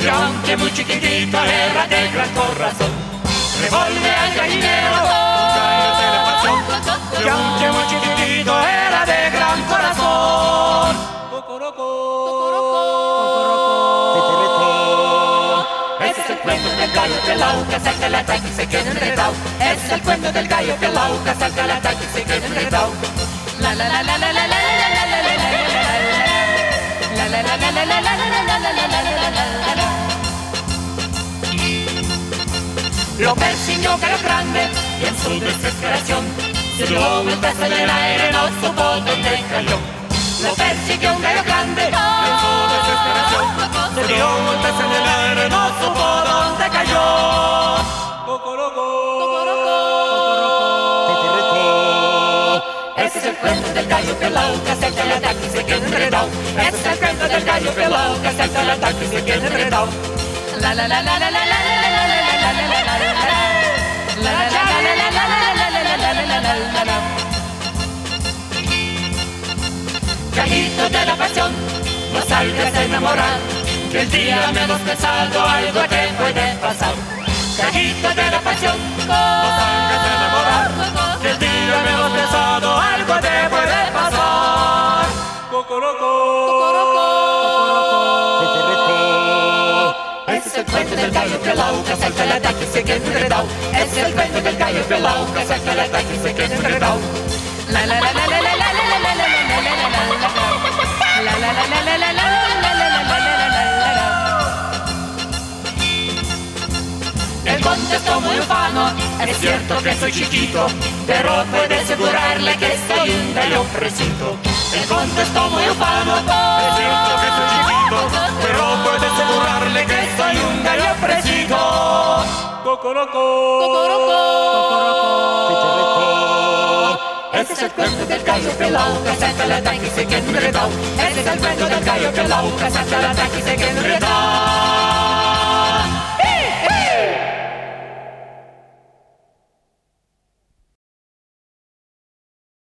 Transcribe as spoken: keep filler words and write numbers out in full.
Y aunque muy chiquitito era de gran corazón, revolve al gallinero, un gallo de pasión. Y aunque muy chiquitito era de gran corazón. Ese es el cuento del gallo pelao que salta al ataque y se queda enredado. Ese es el cuento del gallo pelao que salta al ataque y se queda enredado. La la la la la la la la la la la la la la la la la la. Lo persiguió Gallo Grande y en su desesperación se dio vueltas en el aire, no supo dónde cayó. Lo persiguió un gallo grande y en su desesperación se dio vueltas en el aire, no supo dónde cayó. Cocoroco, Cocoroco. Ese es el cuento del gallo pelao que salta al ataque y se queda enredado. Ese es el cuento del gallo pelao que salta al ataque y se queda enredado. La la la la la la la la la la la la la la la. Gallito de la pasión, no salgas a enamorar, que el día menos pensado algo te puede pasar. Gallito de la pasión, no salgas a enamorar, que el día menos pensado algo te puede pasar. Cocoroco, ese es el cuento del gallo pelao que salta al ataque y se queda enredado. Ese es el cuento del gallo pelao que salta al ataque y se queda enredado. La la la la la la la la la la la la la la la la. Él contestó muy ufano, es cierto que soy chiquito, pero puede asegurarle que soy un gallo fresito. Él contestó muy ufano, es cierto que soy chiquito, pero puede asegurarle que soy un gallo fresito. Cocoroco, Cocoroco, Cocoroco. Ese es el cuento del gallo pelao que salta al ataque y se queda enredado. Ese es el cuento del gallo pelao que salta al ataque y se queda enredado.